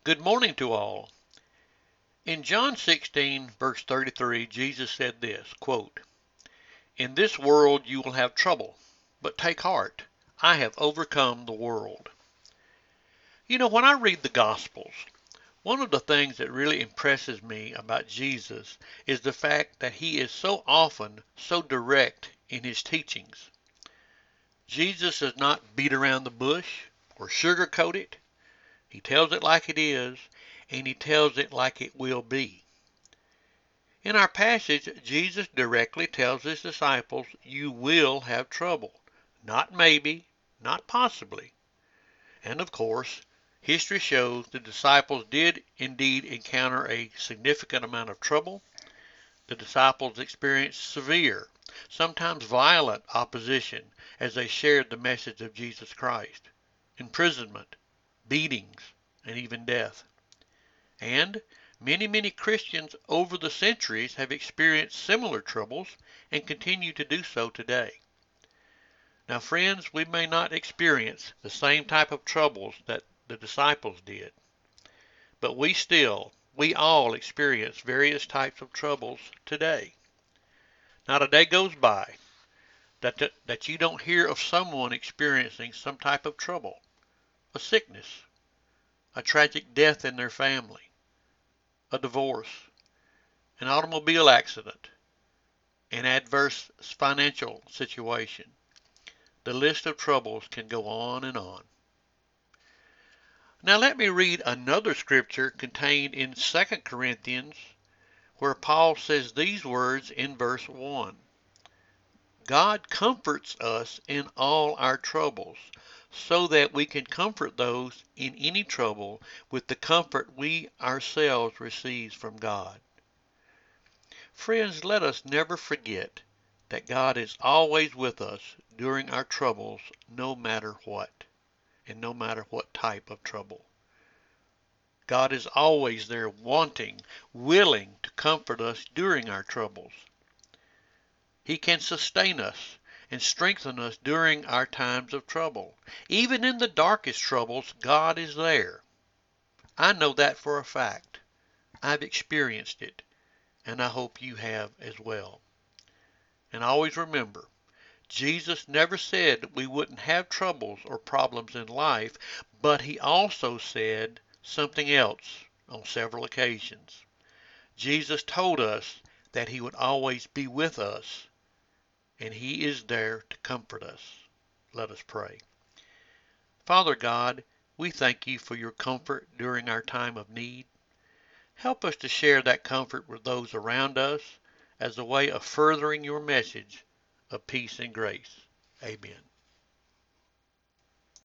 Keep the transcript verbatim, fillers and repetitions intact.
Good morning to all. In John sixteen, verse thirty-three, Jesus said this, quote, "In this world you will have trouble, but take heart. I have overcome the world." You know, when I read the Gospels, one of the things that really impresses me about Jesus is the fact that he is so often so direct in his teachings. Jesus does not beat around the bush or sugarcoat it. He tells it like it is, and he tells it like it will be. In our passage, Jesus directly tells his disciples, you will have trouble. Not maybe, not possibly. And of course, history shows the disciples did indeed encounter a significant amount of trouble. The disciples experienced severe, sometimes violent opposition as they shared the message of Jesus Christ. Imprisonment, beatings, and even death. And many, many Christians over the centuries have experienced similar troubles and continue to do so today. Now, friends, we may not experience the same type of troubles that the disciples did, but we still, we all experience various types of troubles today. Not a day goes by that, that, that you don't hear of someone experiencing some type of trouble, a sickness, a tragic death in their family, a divorce, an automobile accident, an adverse financial situation. The list of troubles can go on and on. Now let me read another scripture contained in Second Corinthians where Paul says these words in verse one. God comforts us in all our troubles, so that we can comfort those in any trouble with the comfort we ourselves receive from God. Friends, let us never forget that God is always with us during our troubles, no matter what, and no matter what type of trouble. God is always there wanting, willing to comfort us during our troubles. He can sustain us and strengthen us during our times of trouble. Even in the darkest troubles, God is there. I know that for a fact. I've experienced it, and I hope you have as well. And always remember, Jesus never said we wouldn't have troubles or problems in life, but he also said something else on several occasions. Jesus told us that he would always be with us, and he is there to comfort us. Let us pray. Father God, we thank you for your comfort during our time of need. Help us to share that comfort with those around us as a way of furthering your message of peace and grace. Amen.